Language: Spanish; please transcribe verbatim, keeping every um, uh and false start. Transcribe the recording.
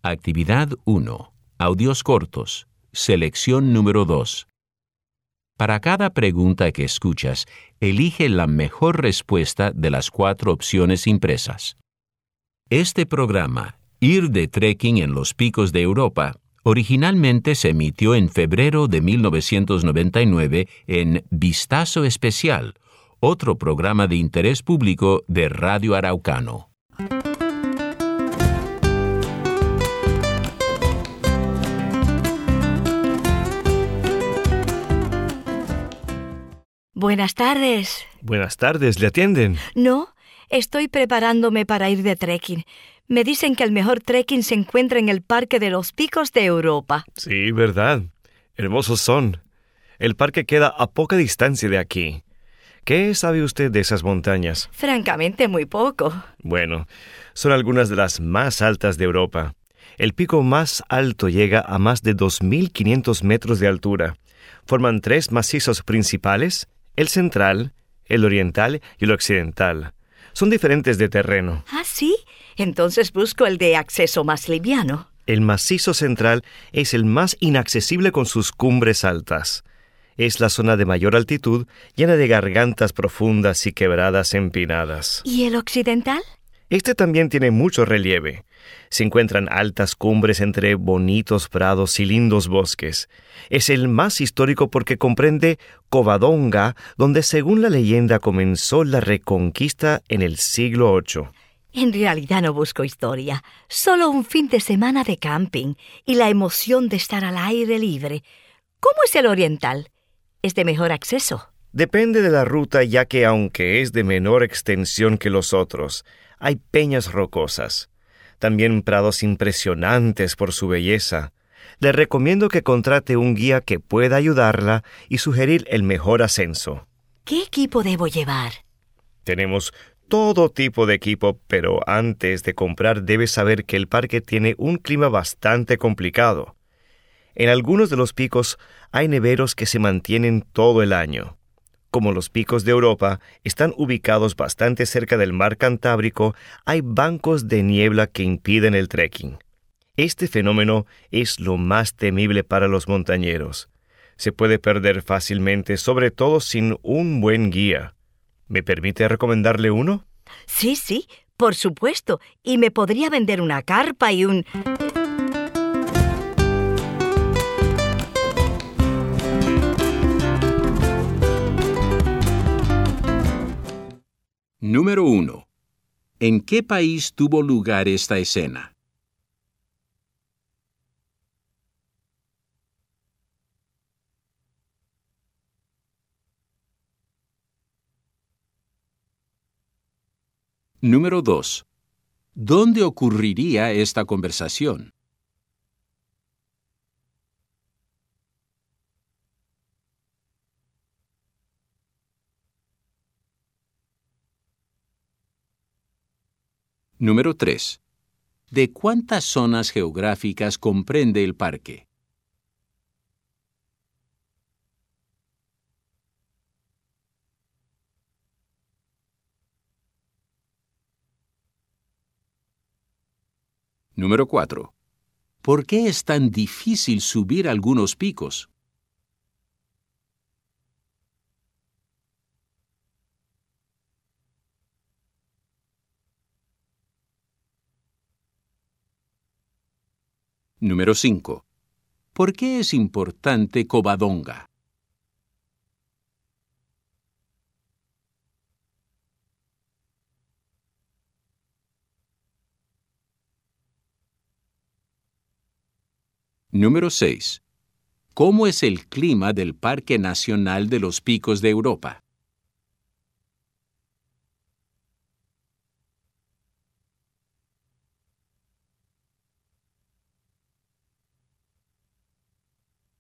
Actividad uno. Audios cortos. Selección número dos. Para cada pregunta que escuchas, elige la mejor respuesta de las cuatro opciones impresas. Este programa, Ir de Trekking en los Picos de Europa, originalmente se emitió en febrero de mil novecientos noventa y nueve en Vistazo Especial, otro programa de interés público de Radio Araucano. Buenas tardes. Buenas tardes, ¿le atienden? No, estoy preparándome para ir de trekking. Me dicen que el mejor trekking se encuentra en el Parque de los Picos de Europa. Sí, verdad. Hermosos son. El parque queda a poca distancia de aquí. ¿Qué sabe usted de esas montañas? Francamente, muy poco. Bueno, son algunas de las más altas de Europa. El pico más alto llega a más de dos mil quinientos metros de altura. Forman tres macizos principales: el central, el oriental y el occidental. Son diferentes de terreno. ¿Ah, sí? Entonces busco el de acceso más liviano. El macizo central es el más inaccesible con sus cumbres altas. Es la zona de mayor altitud, llena de gargantas profundas y quebradas empinadas. ¿Y el occidental? Este también tiene mucho relieve. Se encuentran altas cumbres entre bonitos prados y lindos bosques. Es el más histórico porque comprende Covadonga, donde según la leyenda comenzó la Reconquista en el siglo octavo. En realidad no busco historia, solo un fin de semana de camping y la emoción de estar al aire libre. ¿Cómo es el oriental? ¿Es de mejor acceso? Depende de la ruta, ya que aunque es de menor extensión que los otros, hay peñas rocosas. También prados impresionantes por su belleza. Le recomiendo que contrate un guía que pueda ayudarla y sugerir el mejor ascenso. ¿Qué equipo debo llevar? Tenemos todo tipo de equipo, pero antes de comprar debes saber que el parque tiene un clima bastante complicado. En algunos de los picos hay neveros que se mantienen todo el año. Como los picos de Europa están ubicados bastante cerca del mar Cantábrico, hay bancos de niebla que impiden el trekking. Este fenómeno es lo más temible para los montañeros. Se puede perder fácilmente, sobre todo sin un buen guía. ¿Me permite recomendarle uno? Sí, sí, por supuesto. Y me podría vender una carpa y un... Número uno. ¿En qué país tuvo lugar esta escena? Número dos. ¿Dónde ocurriría esta conversación? Número tres. ¿De cuántas zonas geográficas comprende el parque? Número cuatro. ¿Por qué es tan difícil subir algunos picos? Número cinco. ¿Por qué es importante Covadonga? Número seis. ¿Cómo es el clima del Parque Nacional de los Picos de Europa?